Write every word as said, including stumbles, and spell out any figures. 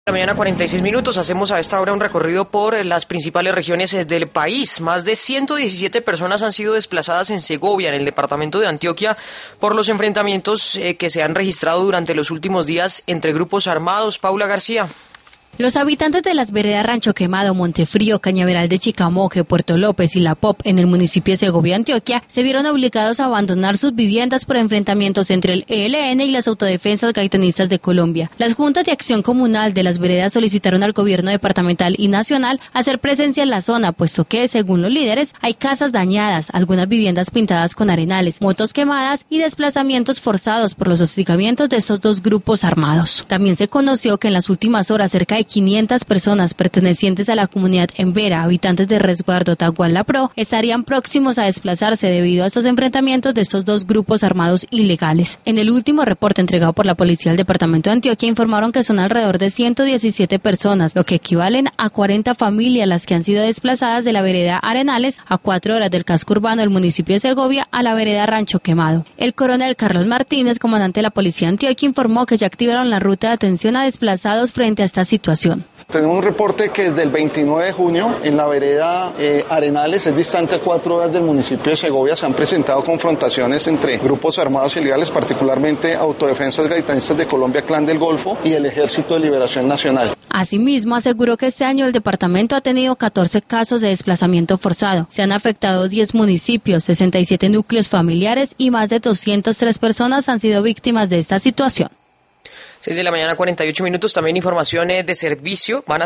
La mañana cuarenta y seis minutos, hacemos a esta hora un recorrido por las principales regiones del país. Más de ciento diecisiete personas han sido desplazadas en Segovia, en el departamento de Antioquia, por los enfrentamientos eh, que se han registrado durante los últimos días entre grupos armados. Paula García. Los habitantes de las veredas Rancho Quemado, Montefrío, Cañaveral de Chicamoque, Puerto López y La Pop, en el municipio de Segovia, Antioquia, se vieron obligados a abandonar sus viviendas por enfrentamientos entre el E L N y las autodefensas gaitanistas de Colombia. Las juntas de acción comunal de las veredas solicitaron al gobierno departamental y nacional hacer presencia en la zona, puesto que, según los líderes, hay casas dañadas, algunas viviendas pintadas con arenales, motos quemadas y desplazamientos forzados por los hostigamientos de estos dos grupos armados. También se conoció que en las últimas horas cerca de quinientas personas pertenecientes a la comunidad Embera, habitantes de Resguardo Taguala Pro, estarían próximos a desplazarse debido a estos enfrentamientos de estos dos grupos armados ilegales. En el último reporte entregado por la policía del departamento de Antioquia informaron que son alrededor de ciento diecisiete personas, lo que equivalen a cuarenta familias las que han sido desplazadas de la vereda Arenales, a cuatro horas del casco urbano del municipio de Segovia, a la vereda Rancho Quemado. El coronel Carlos Martínez, comandante de la policía de Antioquia, informó que ya activaron la ruta de atención a desplazados frente a esta situación. Tenemos un reporte que desde el veintinueve de junio en la vereda eh, Arenales, es distante a cuatro horas del municipio de Segovia, se han presentado confrontaciones entre grupos armados ilegales, particularmente Autodefensas Gaitanistas de Colombia, Clan del Golfo y el Ejército de Liberación Nacional. Asimismo, aseguró que este año el departamento ha tenido catorce casos de desplazamiento forzado. Se han afectado diez municipios, sesenta y siete núcleos familiares y más de doscientas tres personas han sido víctimas de esta situación. seis de la mañana, cuarenta y ocho minutos, también informaciones de servicio. Van a